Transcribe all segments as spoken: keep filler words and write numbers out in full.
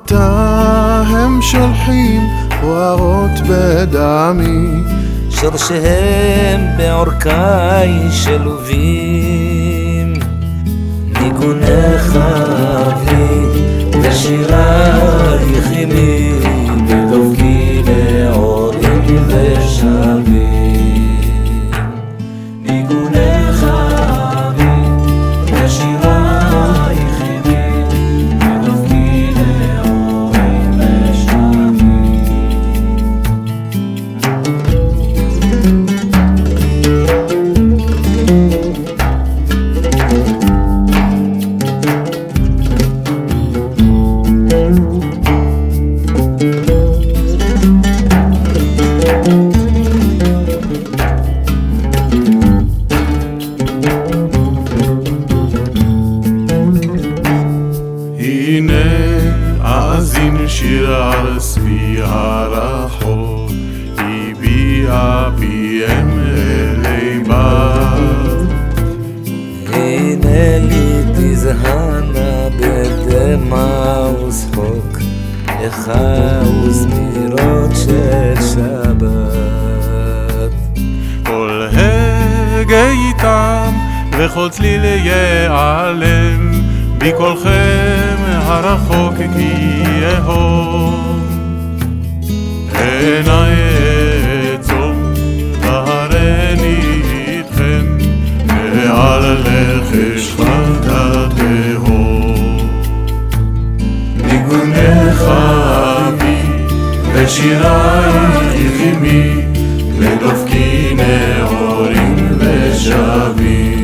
עתה הם שולחים אורות בדמי, שורשיהם בעורקיי שלובים. ניגונך אבי ושירייך עמי, בדופקי לעורים ושבים. ניגונך אבי ושירייך עמי, בדופקי לעורים ושבים. הנה אזין שיר על שפי הרחוב, הביעה פיהם אלי בר. הנה לי תזהנה בדמע ושחוק, איכה וזמירות של שבת. כל הגה איתם וכל צליל ייעלם, בקולכם הרחוק כי יהום. עיניי אעצום והריני איתכם, ועל לחשכת התהום. ניגונך אבי ושירייך עמי, לדופקי נהורים ושבים.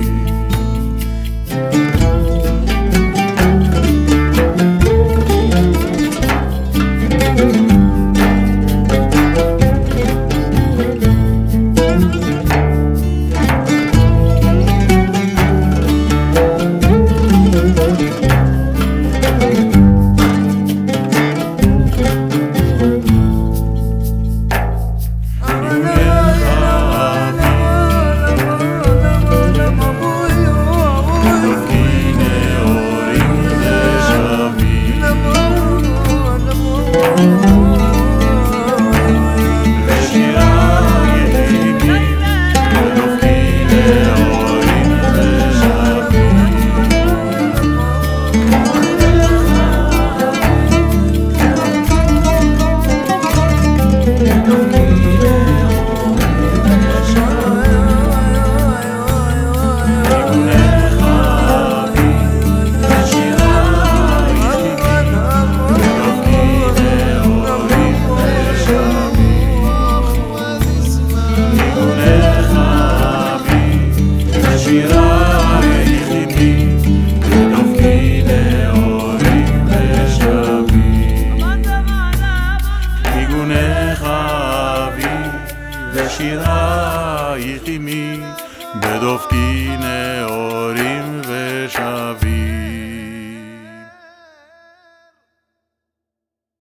שירייך עמי, לדופקי נהורים ושבים. ניגונך אבי ושירייך עמי, בדופקי נהורים